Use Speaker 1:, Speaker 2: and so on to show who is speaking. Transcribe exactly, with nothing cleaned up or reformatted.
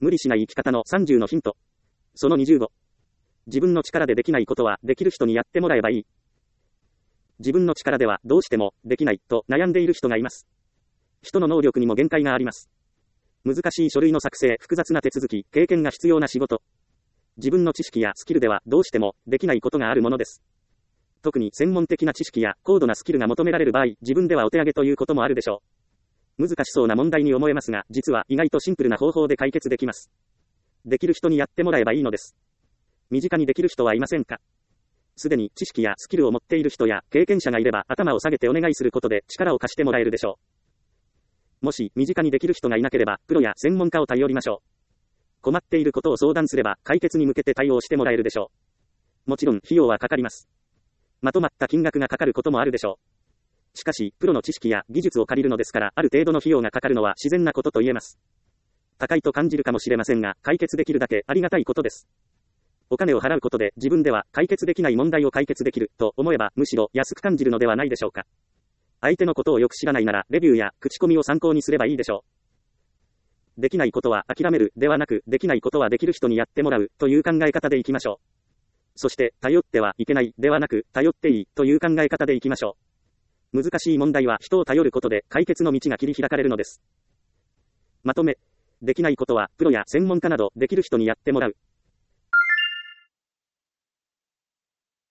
Speaker 1: 無理しない生き方のさんじゅうのヒント。そのにじゅうご。自分の力でできないことはできる人にやってもらえばいい。自分の力ではどうしてもできないと悩んでいる人がいます。人の能力にも限界があります。難しい書類の作成、複雑な手続き、経験が必要な仕事。自分の知識やスキルではどうしてもできないことがあるものです。特に専門的な知識や高度なスキルが求められる場合、自分ではお手上げということもあるでしょう。難しそうな問題に思えますが、実は意外とシンプルな方法で解決できます。できる人にやってもらえばいいのです。身近にできる人はいませんか？すでに知識やスキルを持っている人や経験者がいれば頭を下げてお願いすることで力を貸してもらえるでしょう。もし身近にできる人がいなければプロや専門家を頼りましょう。困っていることを相談すれば解決に向けて対応してもらえるでしょう。もちろん費用はかかります。まとまった金額がかかることもあるでしょう。しかしプロの知識や技術を借りるのですからある程度の費用がかかるのは自然なことと言えます。高いと感じるかもしれませんが解決できるだけありがたいことです。お金を払うことで自分では解決できない問題を解決できると思えばむしろ安く感じるのではないでしょうか。相手のことをよく知らないならレビューや口コミを参考にすればいいでしょう。できないことは諦めるではなくできないことはできる人にやってもらうという考え方でいきましょう。そして頼ってはいけないではなく頼っていいという考え方でいきましょう。難しい問題は人を頼ることで解決の道が切り開かれるのです。まとめ、できないことはプロや専門家などできる人にやってもらう。